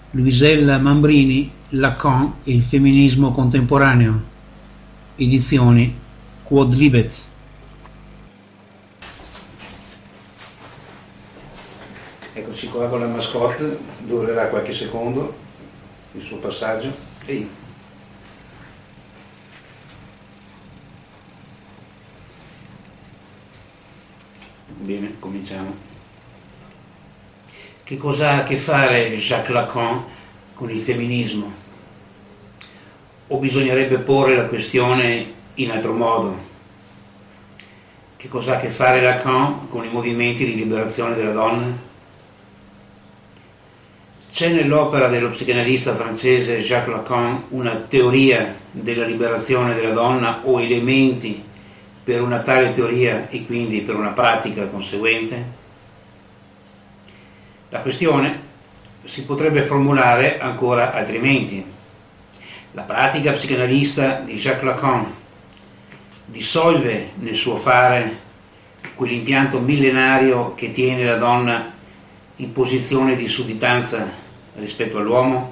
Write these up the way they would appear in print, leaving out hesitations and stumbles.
Luisella Mambrini, Lacan e il femminismo contemporaneo, edizioni Quodlibet. Eccoci qua con la mascotte, durerà qualche secondo il suo passaggio. Ehi. Bene, cominciamo. Che cosa ha a che fare Jacques Lacan con il femminismo? O bisognerebbe porre la questione in altro modo? Che cosa ha a che fare Lacan con i movimenti di liberazione della donna? C'è nell'opera dello psicanalista francese Jacques Lacan una teoria della liberazione della donna o elementi per una tale teoria e quindi per una pratica conseguente? La questione si potrebbe formulare ancora altrimenti. La pratica psicanalista di Jacques Lacan dissolve nel suo fare quell'impianto millenario che tiene la donna in posizione di sudditanza rispetto all'uomo?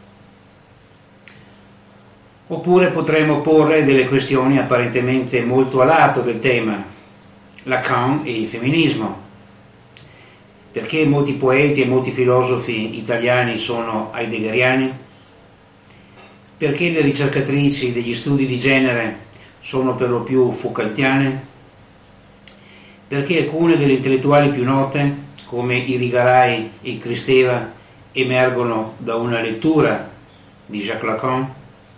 Oppure potremmo porre delle questioni apparentemente molto a lato del tema, Lacan e il femminismo. Perché molti poeti e molti filosofi italiani sono heideggeriani? Perché le ricercatrici degli studi di genere sono per lo più Foucaultiane? Perché alcune delle intellettuali più note, come Irigaray e Kristeva, emergono da una lettura di Jacques Lacan?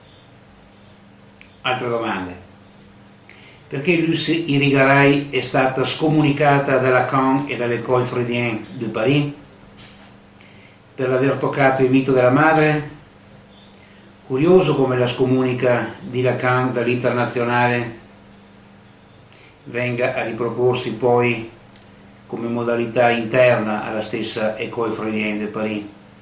Altra domanda. Perché Lucie Irigaray è stata scomunicata da Lacan e dall'École freudienne de Paris? Per aver toccato il mito della madre? Curioso come la scomunica di Lacan dall'internazionale venga a riproporsi poi come modalità interna alla stessa École freudienne de Paris.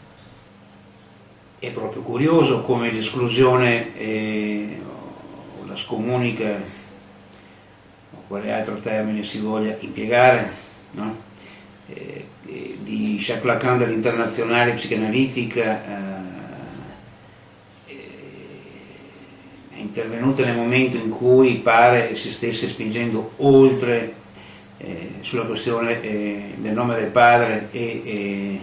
È proprio curioso come l'esclusione o la scomunica, quale altro termine si voglia impiegare, no? Di Jacques Lacan dall'internazionale psicanalitica è intervenuta nel momento in cui pare si stesse spingendo oltre sulla questione del nome del padre e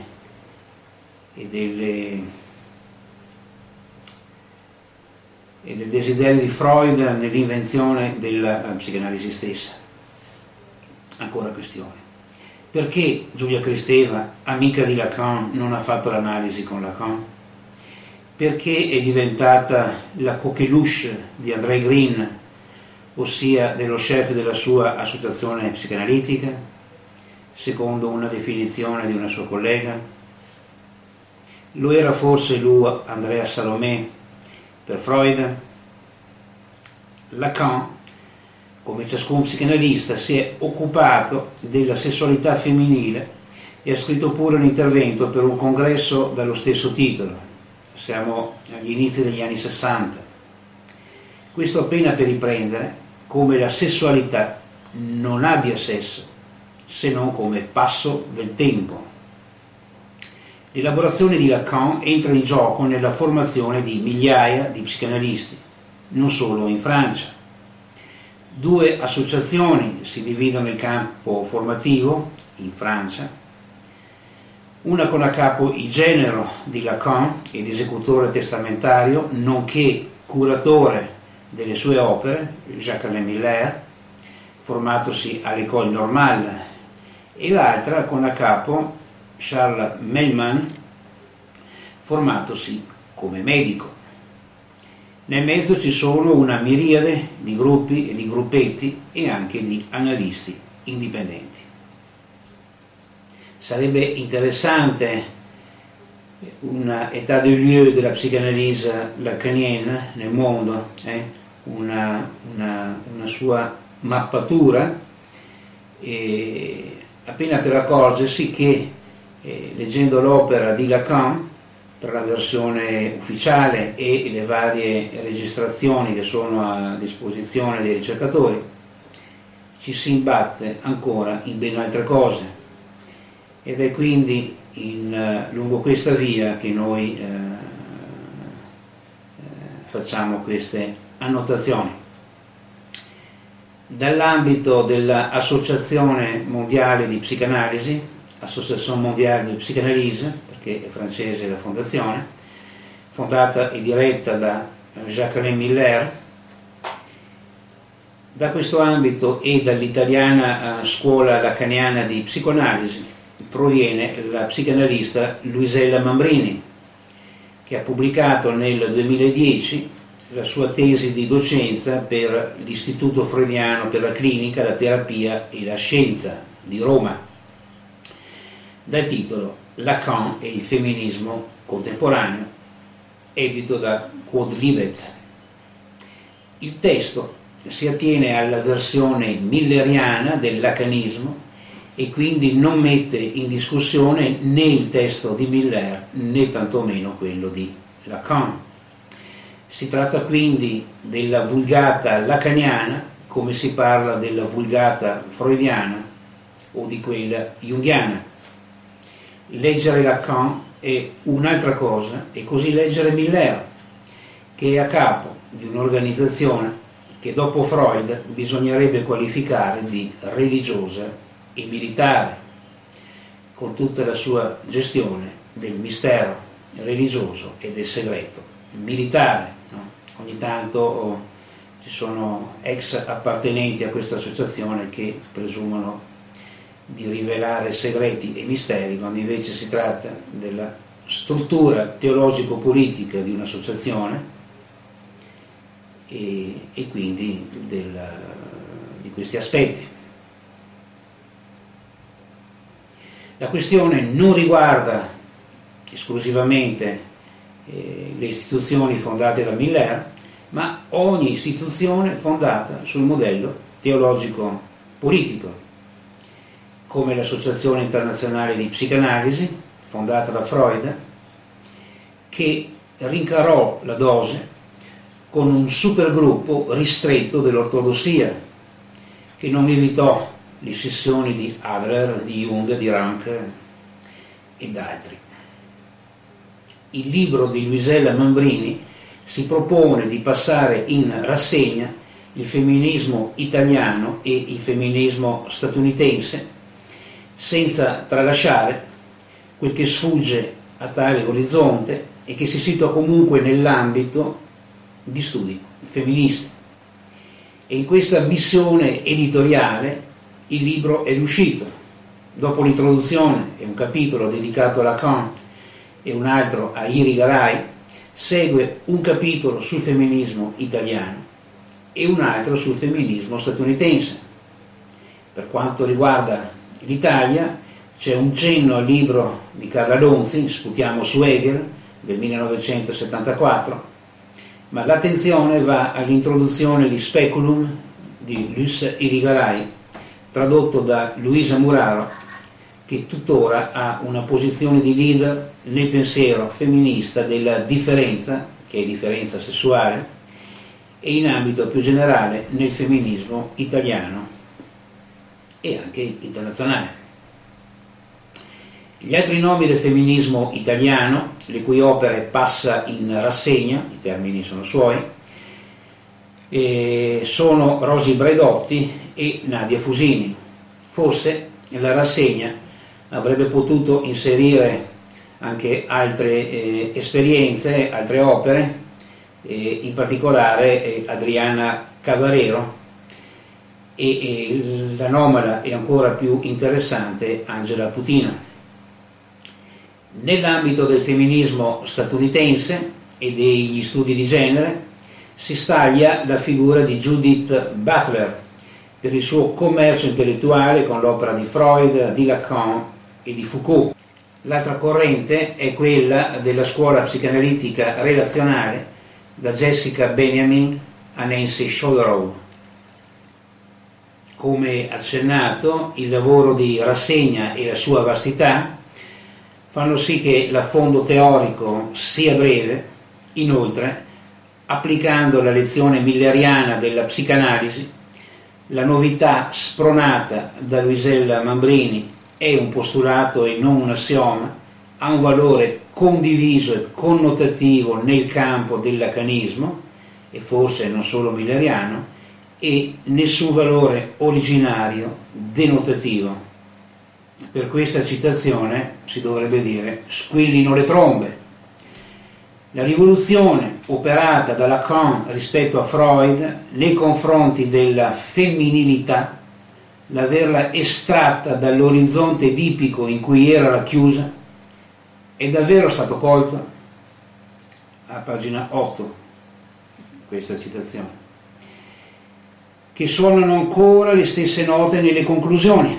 del desiderio di Freud nell'invenzione della psicanalisi stessa. Ancora questione. Perché Giulia Kristeva, amica di Lacan, non ha fatto l'analisi con Lacan? Perché è diventata la coqueluche di André Green, ossia dello chef della sua associazione psicanalitica, secondo una definizione di una sua collega? Lo era forse lui, Andrea Salomé, per Freud? Lacan, come ciascun psicanalista, si è occupato della sessualità femminile e ha scritto pure un intervento per un congresso dallo stesso titolo. Siamo agli inizi degli anni 60. Questo appena per riprendere come la sessualità non abbia sesso, se non come passo del tempo. L'elaborazione di Lacan entra in gioco nella formazione di migliaia di psicanalisti, non solo in Francia. 2 associazioni si dividono nel campo formativo in Francia, una con a capo il genero di Lacan ed esecutore testamentario, nonché curatore delle sue opere, Jacques-Alain Miller, formatosi all'École Normale, e l'altra con a capo Charles Mellman, formatosi come medico. Nel mezzo ci sono una miriade di gruppi e di gruppetti e anche di analisti indipendenti. Sarebbe interessante una état des lieux della psicanalisi lacanienne nel mondo, una sua mappatura, e appena per accorgersi che leggendo l'opera di Lacan, tra la versione ufficiale e le varie registrazioni che sono a disposizione dei ricercatori, ci si imbatte ancora in ben altre cose, ed è quindi lungo questa via che noi facciamo queste annotazioni. Dall'ambito dell'Associazione Mondiale di Psicanalisi, Association Mondiale de Psychanalyse, perché è francese la fondazione, fondata e diretta da Jacques-Alain Miller. Da questo ambito e dall'italiana scuola lacaniana di psicoanalisi proviene la psicanalista Luisella Mambrini, che ha pubblicato nel 2010 la sua tesi di docenza per l'Istituto Freudiano per la Clinica, la Terapia e la Scienza di Roma, dal titolo Lacan e il femminismo contemporaneo, edito da Quodlibet. Il testo si attiene alla versione milleriana del lacanismo e quindi non mette in discussione né il testo di Miller né tantomeno quello di Lacan. Si tratta quindi della vulgata lacaniana come si parla della vulgata freudiana o di quella junghiana. Leggere Lacan è un'altra cosa e così leggere Miller, che è a capo di un'organizzazione che dopo Freud bisognerebbe qualificare di religiosa e militare, con tutta la sua gestione del mistero religioso e del segreto militare. No? Ogni tanto ci sono ex appartenenti a questa associazione che presumono di rivelare segreti e misteri, quando invece si tratta della struttura teologico-politica di un'associazione e quindi di questi aspetti. La questione non riguarda esclusivamente le istituzioni fondate da Miller, ma ogni istituzione fondata sul modello teologico-politico, come l'Associazione Internazionale di Psicanalisi, fondata da Freud, che rincarò la dose con un supergruppo ristretto dell'ortodossia, che non evitò le scissioni di Adler, di Jung, di Rank ed altri. Il libro di Luisella Mambrini si propone di passare in rassegna il femminismo italiano e il femminismo statunitense, senza tralasciare quel che sfugge a tale orizzonte e che si situa comunque nell'ambito di studi femministi. E in questa missione editoriale il libro è riuscito. Dopo l'introduzione e un capitolo dedicato a Lacan e un altro a Irigaray, segue un capitolo sul femminismo italiano e un altro sul femminismo statunitense. Per quanto riguarda l'Italia, c'è un cenno al libro di Carla Lonzi, Sputiamo su Hegel, del 1974, ma l'attenzione va all'introduzione di Speculum di Luce Irigaray, tradotto da Luisa Muraro, che tuttora ha una posizione di leader nel pensiero femminista della differenza, che è differenza sessuale, e in ambito più generale nel femminismo italiano e anche internazionale. Gli altri nomi del femminismo italiano, le cui opere passa in rassegna, i termini sono suoi, sono Rosi Braidotti e Nadia Fusini. Forse la rassegna avrebbe potuto inserire anche altre esperienze, altre opere, in particolare Adriana Cavarero e l'anomala e ancora più interessante Angela Putina. Nell'ambito del femminismo statunitense e degli studi di genere si staglia la figura di Judith Butler per il suo commercio intellettuale con l'opera di Freud, di Lacan e di Foucault. L'altra corrente è quella della scuola psicanalitica relazionale, da Jessica Benjamin a Nancy Shodorow. Come accennato, il lavoro di rassegna e la sua vastità fanno sì che l'affondo teorico sia breve. Inoltre, applicando la lezione milleriana della psicanalisi, la novità spronata da Luisella Mambrini è un postulato e non un assioma ha un valore condiviso e connotativo nel campo del lacanismo, e forse non solo milleriano, e nessun valore originario denotativo. Per questa citazione si dovrebbe dire: squillino le trombe. La rivoluzione operata da Lacan rispetto a Freud nei confronti della femminilità, l'averla estratta dall'orizzonte edipico in cui era racchiusa, è davvero stato colto a pagina 8, questa citazione, che suonano ancora le stesse note nelle conclusioni,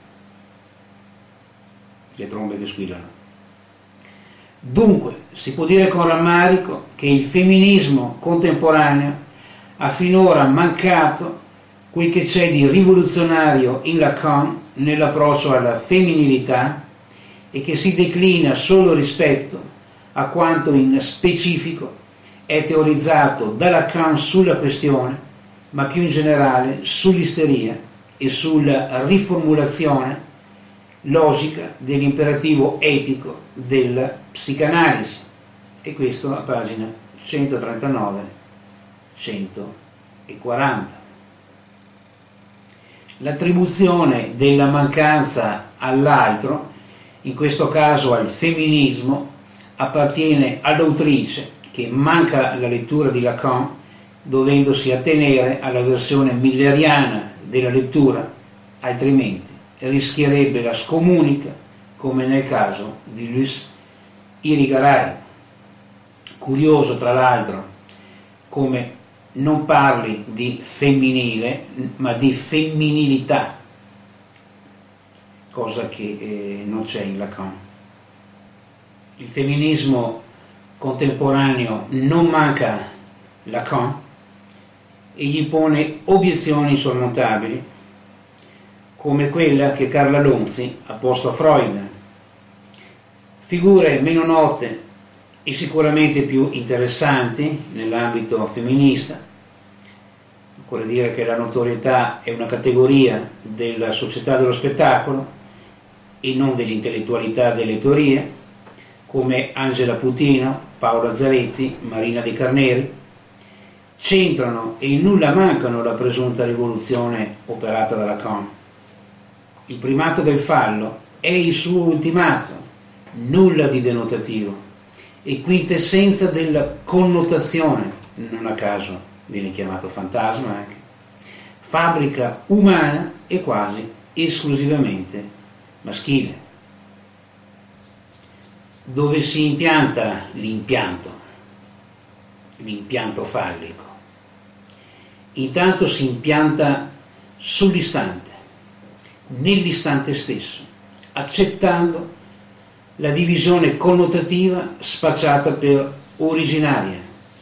le trombe che squillano. Dunque, si può dire con rammarico che il femminismo contemporaneo ha finora mancato quel che c'è di rivoluzionario in Lacan nell'approccio alla femminilità, e che si declina solo rispetto a quanto in specifico è teorizzato da Lacan sulla questione, ma più in generale sull'isteria e sulla riformulazione logica dell'imperativo etico della psicanalisi, e questo a pagina 139-140. L'attribuzione della mancanza all'altro, in questo caso al femminismo, appartiene all'autrice, che manca la lettura di Lacan, dovendosi attenere alla versione milleriana della lettura, altrimenti rischierebbe la scomunica, come nel caso di Luis Irigaray. Curioso, tra l'altro, come non parli di femminile, ma di femminilità, cosa che non c'è in Lacan. Il femminismo contemporaneo non manca Lacan e gli pone obiezioni insormontabili, come quella che Carla Lonzi ha posto a Freud. Figure meno note e sicuramente più interessanti nell'ambito femminista. Occorre dire che la notorietà è una categoria della società dello spettacolo e non dell'intellettualità delle teorie, come Angela Putino, Paola Zaretti, Marina De Carneri, centrano e in nulla mancano la presunta rivoluzione operata da Lacan. Il primato del fallo è il suo ultimato, nulla di denotativo, e quintessenza della connotazione, non a caso viene chiamato fantasma anche, fabbrica umana e quasi esclusivamente maschile. Dove si impianta l'impianto fallico? Intanto si impianta sull'istante, nell'istante stesso, accettando la divisione connotativa spacciata per originaria.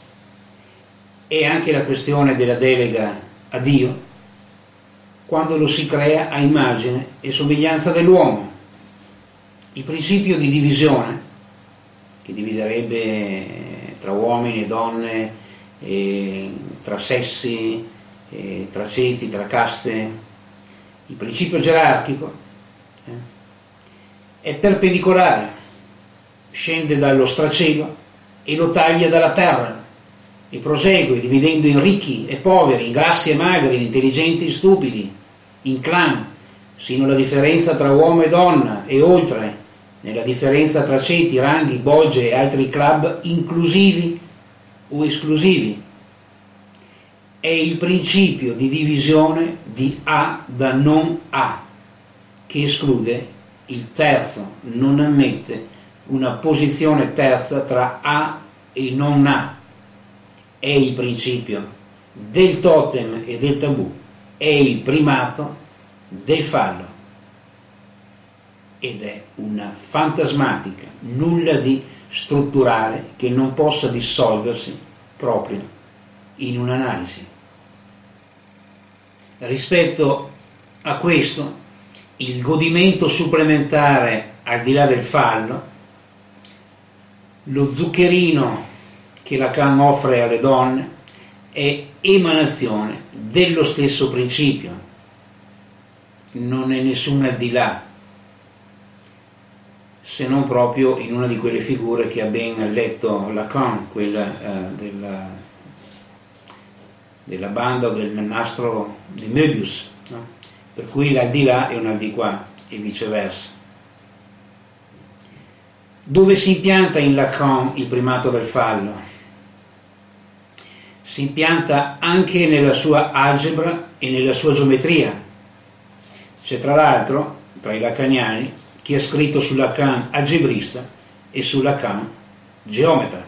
È anche la questione della delega a Dio, quando lo si crea a immagine e somiglianza dell'uomo. Il principio di divisione, che dividerebbe tra uomini e donne, tra sessi, tra ceti, tra caste, il principio gerarchico, è perpendicolare, scende dallo stracielo e lo taglia dalla terra e prosegue dividendo in ricchi e poveri, in grassi e magri, in intelligenti e stupidi, in clan, sino alla differenza tra uomo e donna e oltre, nella differenza tra ceti, ranghi, bolge e altri club inclusivi o esclusivi. È il principio di divisione di A da non A, che esclude il terzo, non ammette una posizione terza tra A e non A. È il principio del totem e del tabù, è il primato del fallo, ed è una fantasmatica, nulla di strutturale che non possa dissolversi proprio in un'analisi. Rispetto a questo, il godimento supplementare al di là del fallo, lo zuccherino che Lacan offre alle donne, è emanazione dello stesso principio, non è nessun al di là. se non proprio in una di quelle figure che ha ben letto Lacan, quella della banda o del nastro di Möbius, no? Per cui l'aldilà è un aldilà e viceversa. Dove si impianta in Lacan il primato del fallo? Si impianta anche nella sua algebra e nella sua geometria. C'è tra l'altro, tra i lacaniani, chi ha scritto su Lacan algebrista e su Lacan geometra.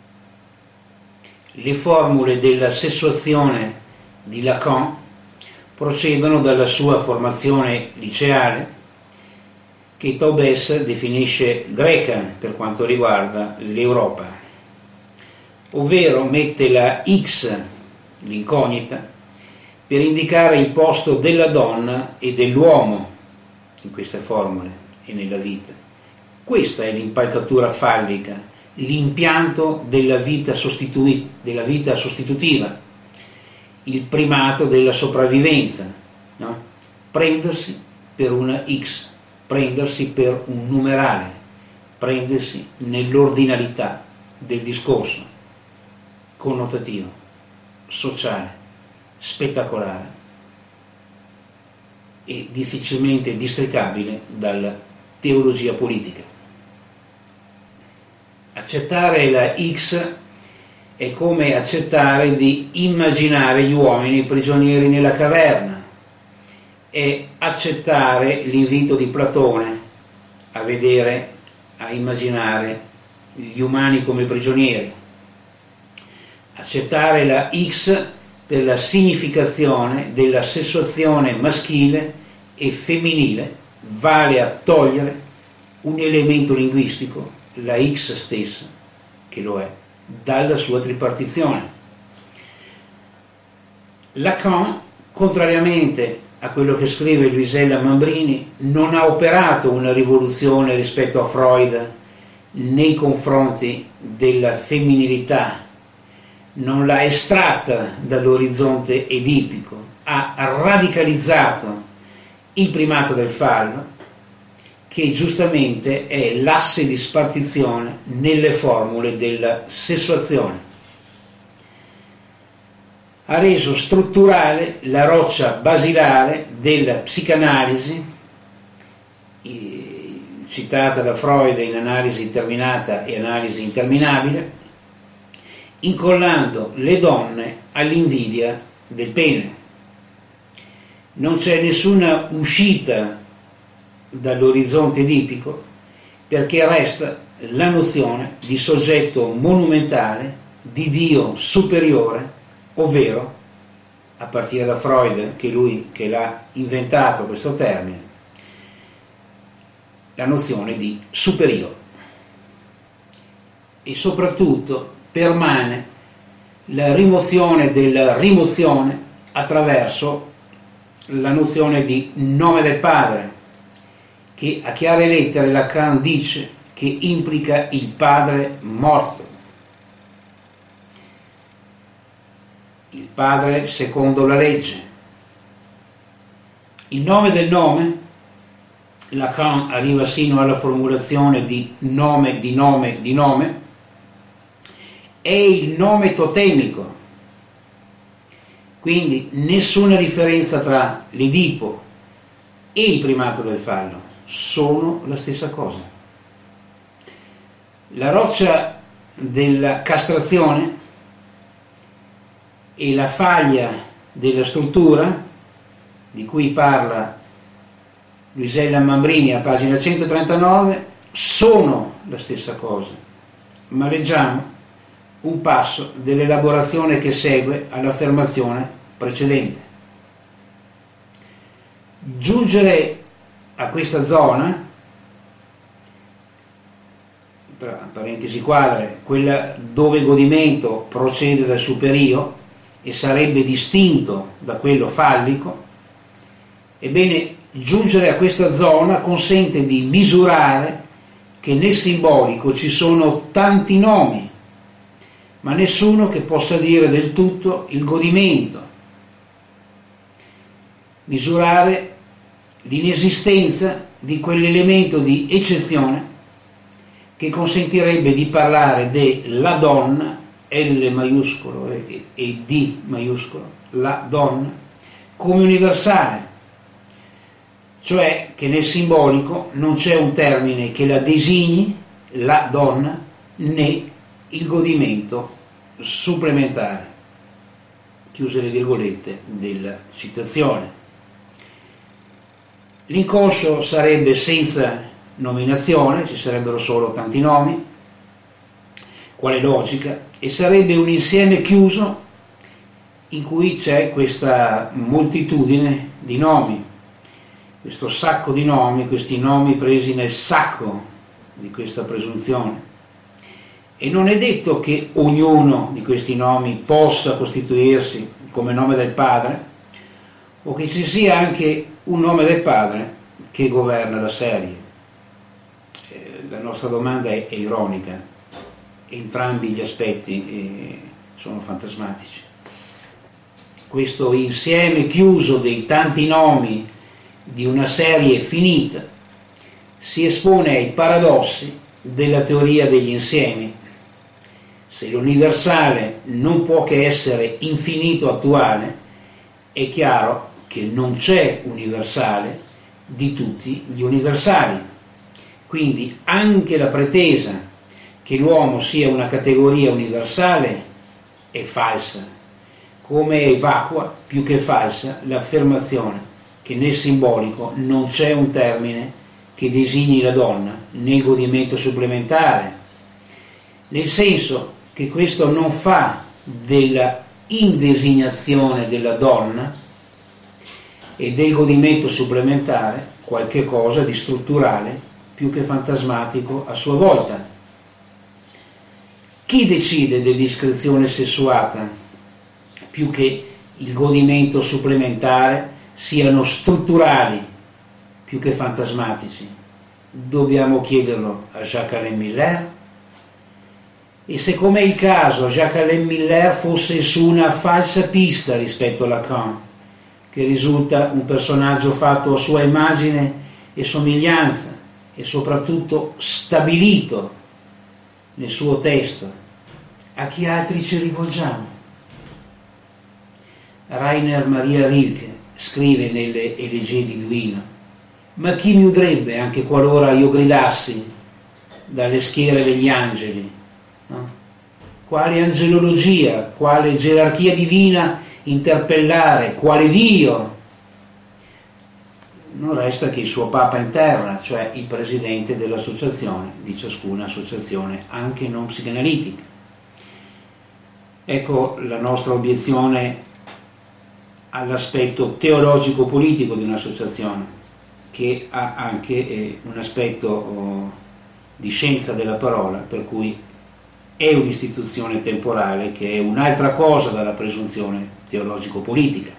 Le formule della sessuazione di Lacan procedono dalla sua formazione liceale, che Taubes definisce greca per quanto riguarda l'Europa, ovvero mette la X, l'incognita, per indicare il posto della donna e dell'uomo in queste formule e nella vita. Questa è l'impalcatura fallica, l'impianto della vita sostitutiva, il primato della sopravvivenza, no? Prendersi per una X, prendersi per un numerale, prendersi nell'ordinalità del discorso connotativo, sociale, spettacolare e difficilmente districabile dalla teologia politica. Accettare la X è come accettare di immaginare gli uomini prigionieri nella caverna, è accettare l'invito di Platone a immaginare gli umani come prigionieri. Accettare la X per la significazione della sessuazione maschile e femminile vale a togliere un elemento linguistico, la X stessa, che lo è, dalla sua tripartizione. Lacan, contrariamente a quello che scrive Luisella Mambrini, non ha operato una rivoluzione rispetto a Freud nei confronti della femminilità, non l'ha estratta dall'orizzonte edipico, ha radicalizzato il primato del fallo, che giustamente è l'asse di spartizione nelle formule della sessuazione. Ha reso strutturale la roccia basilare della psicanalisi, citata da Freud in Analisi interminata e Analisi interminabile, incollando le donne all'invidia del pene. Non c'è nessuna uscita dall'orizzonte edipico, perché resta la nozione di soggetto monumentale, di Dio superiore, ovvero, a partire da Freud, che l'ha inventato questo termine, la nozione di superiore. E soprattutto permane la rimozione della rimozione attraverso la nozione di nome del padre, che a chiare lettere Lacan dice che implica il padre morto, il padre secondo la legge. Il nome del nome, Lacan arriva sino alla formulazione di nome di nome di nome, è il nome totemico, quindi nessuna differenza tra l'Edipo e il primato del fallo, sono la stessa cosa. La roccia della castrazione e la faglia della struttura, di cui parla Luisella Mambrini a pagina 139, sono la stessa cosa, ma leggiamo un passo dell'elaborazione che segue all'affermazione precedente. Giungere a questa zona, tra parentesi quadre, quella dove godimento procede dal superio e sarebbe distinto da quello fallico, ebbene giungere a questa zona consente di misurare che nel simbolico ci sono tanti nomi, ma nessuno che possa dire del tutto il godimento. Misurare l'inesistenza di quell'elemento di eccezione che consentirebbe di parlare della donna, L maiuscolo e D maiuscolo, la donna, come universale, cioè che nel simbolico non c'è un termine che la designi, la donna, né il godimento supplementare, chiuse le virgolette della citazione. L'inconscio sarebbe senza nominazione, ci sarebbero solo tanti nomi, quale logica, e sarebbe un insieme chiuso in cui c'è questa moltitudine di nomi, questo sacco di nomi, questi nomi presi nel sacco di questa presunzione. E non è detto che ognuno di questi nomi possa costituirsi come nome del Padre, o che ci sia anche un nome del Padre che governa la serie. La nostra domanda è ironica, entrambi gli aspetti sono fantasmatici. Questo insieme chiuso dei tanti nomi di una serie finita si espone ai paradossi della teoria degli insiemi. Se l'universale non può che essere infinito attuale, è chiaro che non c'è universale di tutti gli universali. Quindi anche la pretesa che l'uomo sia una categoria universale è falsa, come è vacua più che falsa l'affermazione che nel simbolico non c'è un termine che designi la donna, né godimento supplementare, nel senso che questo non fa della indesignazione della donna e del godimento supplementare qualche cosa di strutturale più che fantasmatico a sua volta. Chi decide dell'iscrizione sessuata più che il godimento supplementare siano strutturali più che fantasmatici? Dobbiamo chiederlo a Jacques-Alain Miller. E se, come è il caso, Jacques-Alain Miller fosse su una falsa pista rispetto a Lacan, che risulta un personaggio fatto a sua immagine e somiglianza e soprattutto stabilito nel suo testo, a chi altri ci rivolgiamo? Rainer Maria Rilke scrive nelle Elegie di Duino: ma chi mi udrebbe anche qualora io gridassi dalle schiere degli angeli? No? Quale angelologia, quale gerarchia divina interpellare, quale Dio? Non resta che il suo Papa in terra, cioè il presidente dell'associazione, di ciascuna associazione, anche non psicanalitica. Ecco la nostra obiezione all'aspetto teologico-politico di un'associazione, che ha anche un aspetto di scienza della parola, per cui è un'istituzione temporale che è un'altra cosa dalla presunzione teologico-politica.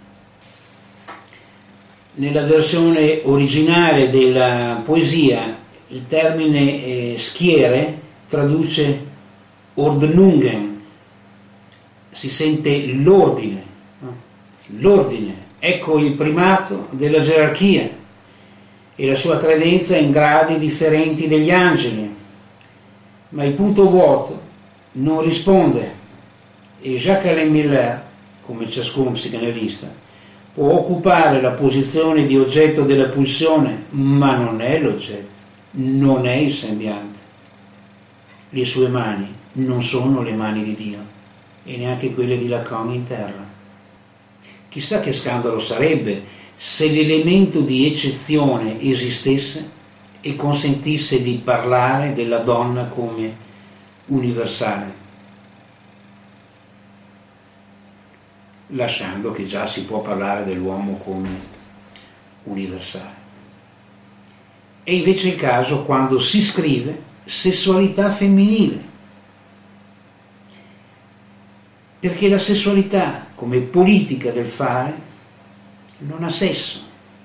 Nella versione originale della poesia il termine schiere traduce Ordnungen, si sente l'ordine, no? L'ordine, ecco il primato della gerarchia e la sua credenza in gradi differenti degli angeli. Ma il punto vuoto non risponde e Jacques-Alain Miller, come ciascun psicanalista, può occupare la posizione di oggetto della pulsione, ma non è l'oggetto, non è il sembiante. Le sue mani non sono le mani di Dio e neanche quelle di Lacan in terra. Chissà che scandalo sarebbe se l'elemento di eccezione esistesse e consentisse di parlare della donna come universale, lasciando che già si può parlare dell'uomo come universale. È invece il caso quando si scrive sessualità femminile, perché la sessualità come politica del fare non ha sesso,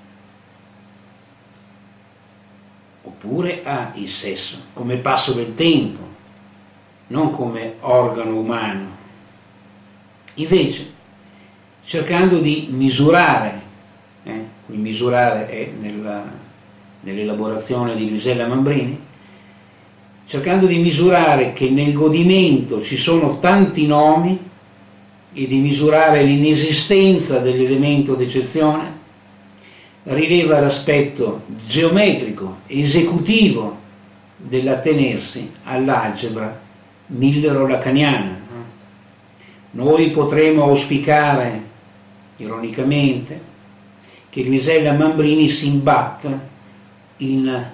oppure ha il sesso come passo del tempo, non come organo umano. Invece, cercando di misurare, qui misurare è nell'elaborazione di Luisella Mambrini, cercando di misurare che nel godimento ci sono tanti nomi e di misurare l'inesistenza dell'elemento d'eccezione, rileva l'aspetto geometrico, esecutivo dell'attenersi all'algebra millero-lacaniana. Noi potremo auspicare, ironicamente, che Luisella Mambrini si imbatta in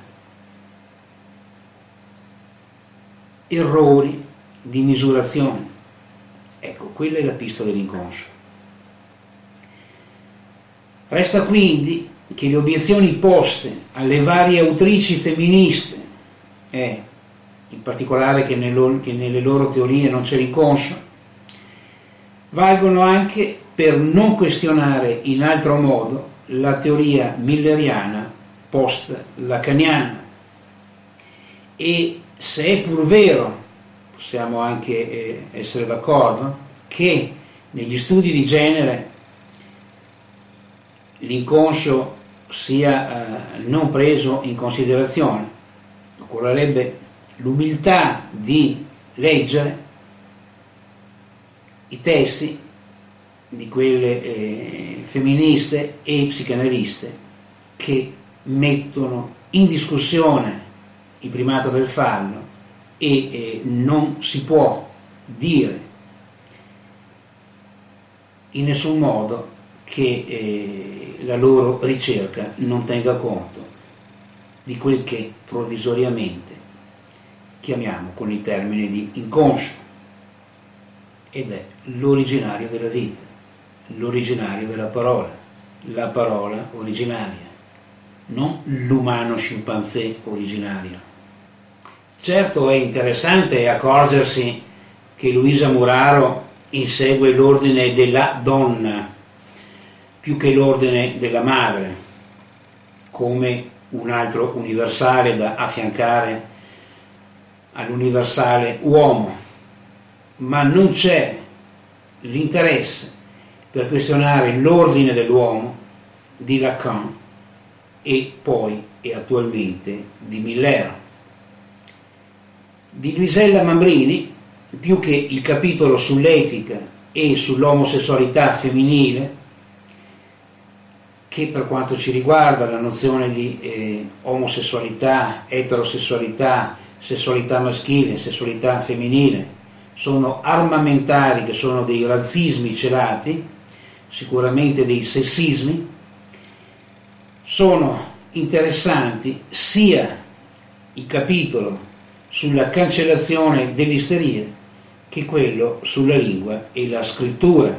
errori di misurazione. Ecco, quella è la pista dell'inconscio. Resta quindi che le obiezioni poste alle varie autrici femministe, in particolare che nelle loro teorie non c'è l'inconscio, valgono anche per non questionare in altro modo la teoria milleriana post-lacaniana. E se è pur vero, possiamo anche essere d'accordo, che negli studi di genere l'inconscio sia non preso in considerazione, occorrerebbe l'umiltà di leggere i testi di quelle femministe e psicanaliste che mettono in discussione il primato del fallo e non si può dire in nessun modo che la loro ricerca non tenga conto di quel che provvisoriamente chiamiamo con il termine di inconscio, ed è l'originario della vita, l'originario della parola, la parola originaria, non l'umano scimpanzé originario. Certo è interessante accorgersi che Luisa Muraro insegue l'ordine della donna più che l'ordine della madre, come un altro universale da affiancare all'universale uomo, ma non c'è l'interesse per questionare l'ordine dell'uomo di Lacan e poi e attualmente di Millero. Di Luisella Mambrini, più che il capitolo sull'etica e sull'omosessualità femminile, che per quanto ci riguarda la nozione di omosessualità, eterosessualità, sessualità maschile, sessualità femminile, sono armamentari, che sono dei razzismi celati, sicuramente dei sessismi, sono interessanti sia il capitolo sulla cancellazione dell'isteria che quello sulla lingua e la scrittura.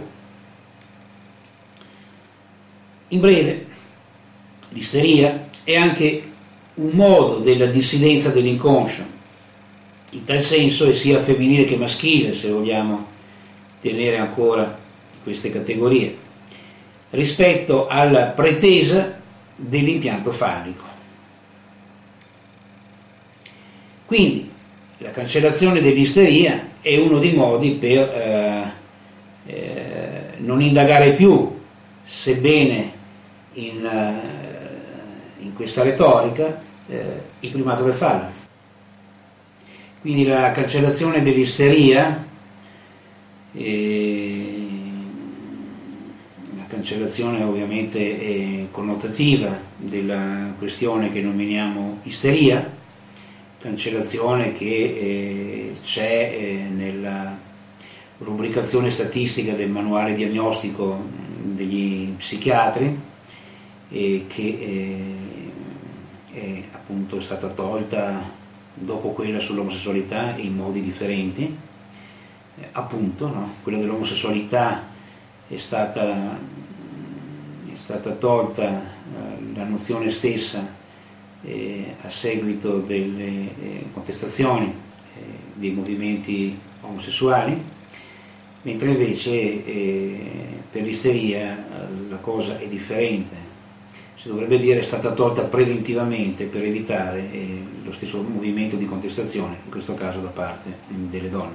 In breve, l'isteria è anche un modo della dissidenza dell'inconscio, in tal senso è sia femminile che maschile, se vogliamo tenere ancora queste categorie, rispetto alla pretesa dell'impianto fallico. Quindi la cancellazione dell'isteria è uno dei modi per non indagare più, sebbene in questa retorica, il primato del fallo. Quindi la cancellazione dell'isteria, la cancellazione ovviamente connotativa della questione che nominiamo isteria, cancellazione che c'è nella rubricazione statistica del manuale diagnostico degli psichiatri, che è appunto stata tolta dopo quella sull'omosessualità in modi differenti. Appunto, no? Quella dell'omosessualità è stata tolta la nozione stessa a seguito delle contestazioni dei movimenti omosessuali, mentre invece per l'isteria la cosa è differente. Si dovrebbe dire è stata tolta preventivamente per evitare lo stesso movimento di contestazione, in questo caso da parte delle donne.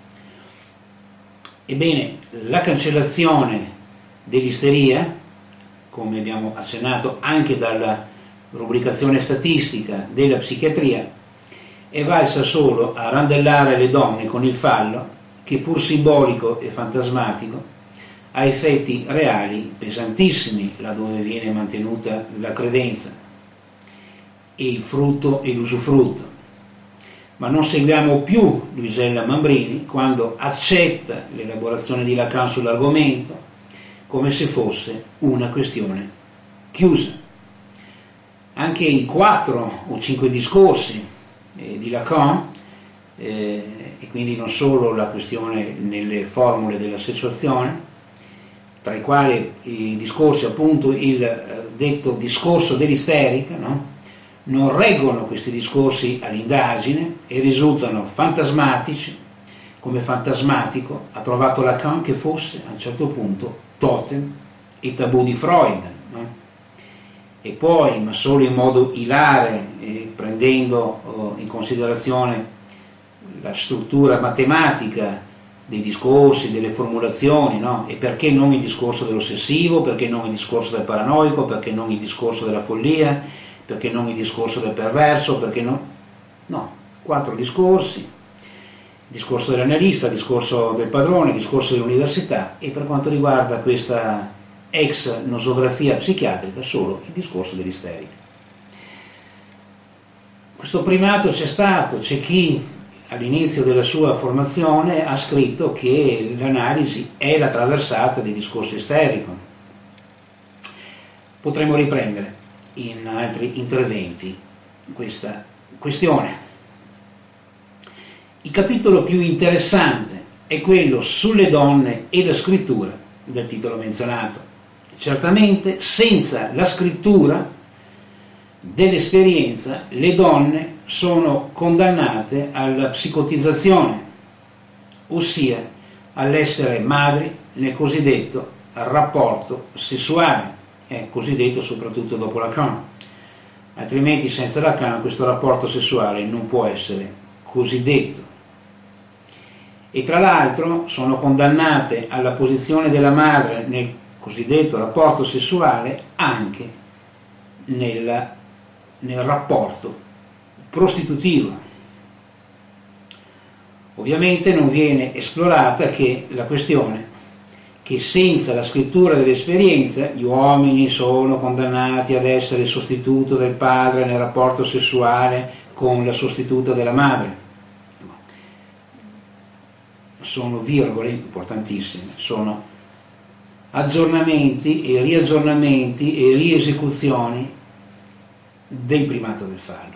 Ebbene, la cancellazione dell'isteria, come abbiamo accennato anche dalla rubricazione statistica della psichiatria, è valsa solo a randellare le donne con il fallo che, pur simbolico e fantasmatico, ha effetti reali pesantissimi laddove viene mantenuta la credenza e il frutto e l'usufrutto. Ma non seguiamo più Luisella Mambrini quando accetta l'elaborazione di Lacan sull'argomento come se fosse una questione chiusa. Anche i 4 o 5 discorsi di Lacan, e quindi non solo la questione nelle formule della sessuazione, tra i quali i discorsi, appunto il detto discorso dell'isterica, no? Non reggono questi discorsi all'indagine e risultano fantasmatici, come fantasmatico ha trovato Lacan che fosse a un certo punto totem e tabù di Freud, no? E poi, ma solo in modo ilare, prendendo in considerazione la struttura matematica dei discorsi, delle formulazioni, no? E perché non il discorso dell'ossessivo, perché non il discorso del paranoico, perché non il discorso della follia, perché non il discorso del perverso, perché no, 4 discorsi: discorso dell'analista, discorso del padrone, discorso dell'università, e per quanto riguarda questa ex nosografia psichiatrica solo il discorso dell'isterica. Questo primato c'è chi all'inizio della sua formazione ha scritto che l'analisi è la traversata del discorso isterico. Potremmo riprendere in altri interventi questa questione. Il capitolo più interessante è quello sulle donne e la scrittura del titolo menzionato. Certamente senza la scrittura dell'esperienza le donne sono condannate alla psicotizzazione, ossia all'essere madri nel cosiddetto rapporto sessuale, cosiddetto soprattutto dopo Lacan. Altrimenti senza Lacan questo rapporto sessuale non può essere cosiddetto. E tra l'altro sono condannate alla posizione della madre nel cosiddetto rapporto sessuale anche nel rapporto prostitutivo. Ovviamente non viene esplorata che la questione che senza la scrittura dell'esperienza gli uomini sono condannati ad essere il sostituto del padre nel rapporto sessuale con la sostituta della madre. Sono virgole importantissime, sono aggiornamenti e riaggiornamenti e riesecuzioni del primato del fallo.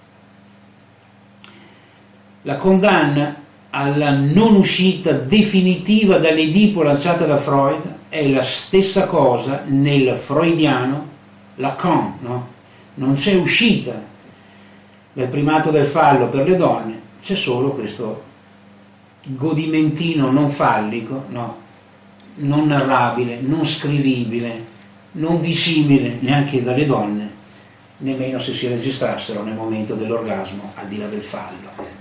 La condanna alla non uscita definitiva dall'Edipo lanciata da Freud è la stessa cosa nel freudiano Lacan, no? Non c'è uscita dal primato del fallo per le donne, c'è solo questo godimentino non fallico, no? Non narrabile, non scrivibile, non dicibile neanche dalle donne, nemmeno se si registrassero nel momento dell'orgasmo al di là del fallo.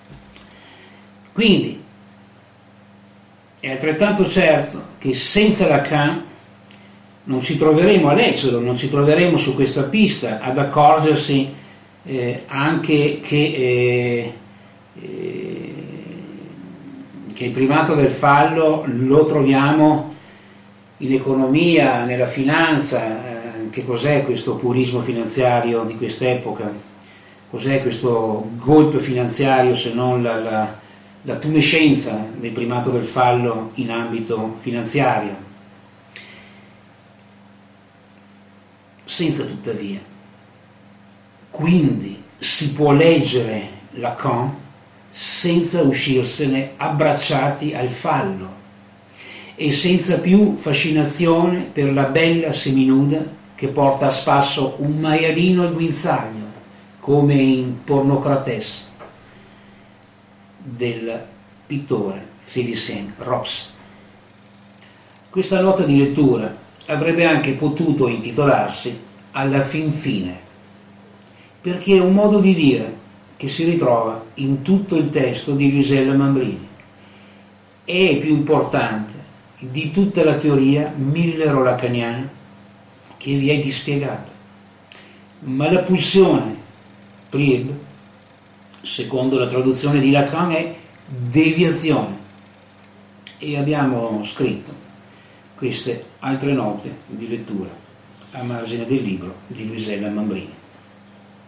Quindi è altrettanto certo che senza Lacan non ci troveremo all'Esodo, non ci troveremo su questa pista ad accorgersi anche che il primato del fallo lo troviamo in economia, nella finanza. Che cos'è questo purismo finanziario di quest'epoca? Cos'è questo golpe finanziario se non la tumescenza del primato del fallo in ambito finanziario? Senza tuttavia, quindi si può leggere Lacan senza uscirsene abbracciati al fallo e senza più fascinazione per la bella seminuda che porta a spasso un maialino al guinzaglio, come in Pornocrates del pittore Félicien Rops. Questa nota di lettura avrebbe anche potuto intitolarsi Alla fin fine, perché è un modo di dire che si ritrova in tutto il testo di Luisella Mambrini. È più importante di tutta la teoria millero-lacaniana che vi è dispiegata, ma la pulsione Trieb secondo la traduzione di Lacan è deviazione, e abbiamo scritto queste altre note di lettura a margine del libro di Luisella Mambrini.